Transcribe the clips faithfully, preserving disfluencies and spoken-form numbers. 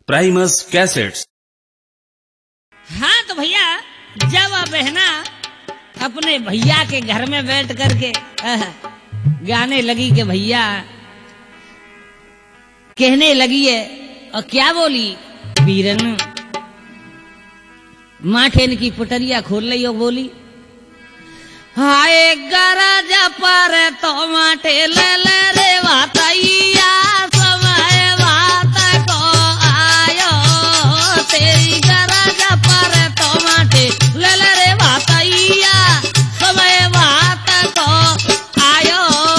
Primus cassettes. हाँ तो भैया जब वह बहना अपने भैया के घर में बैठ करके गाने लगी कि भैया कहने लगी है और क्या बोली, वीरन माठेन की पुटरिया खोल ली और बोली, हाय गरज पर तो माटे ले ले रे वातैया समय बात को आयो, तेरी गरज पर तो माटे ले ले रे वातैया समय बात को आयो।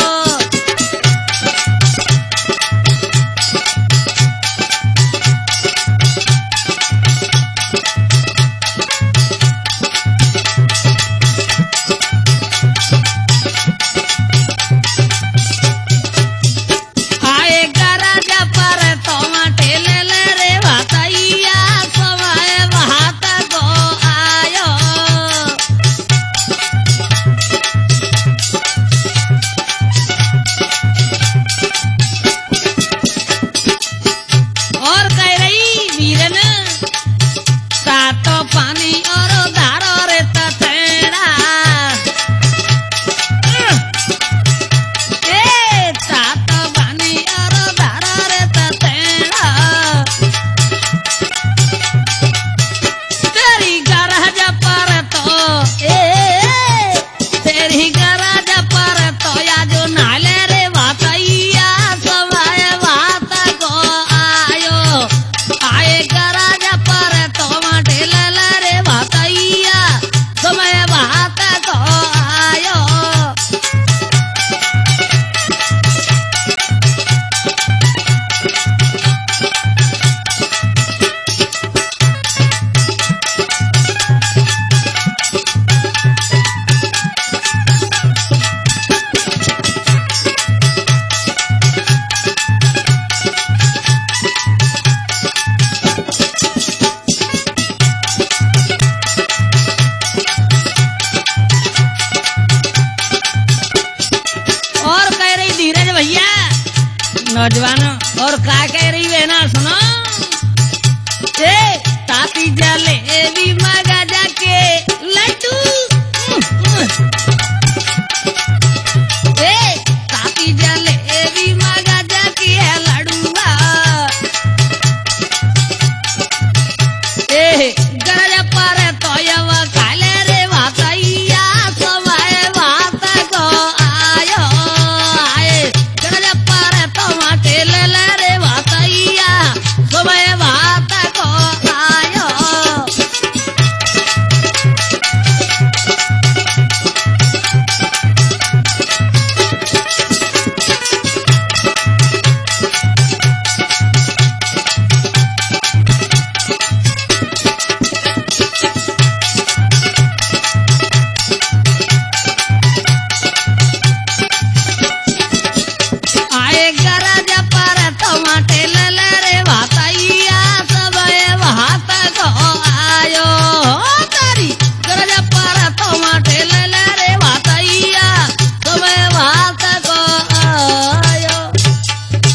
नौजवानों और क्या कह रही है ना, सुनो, ए ताती जलेबी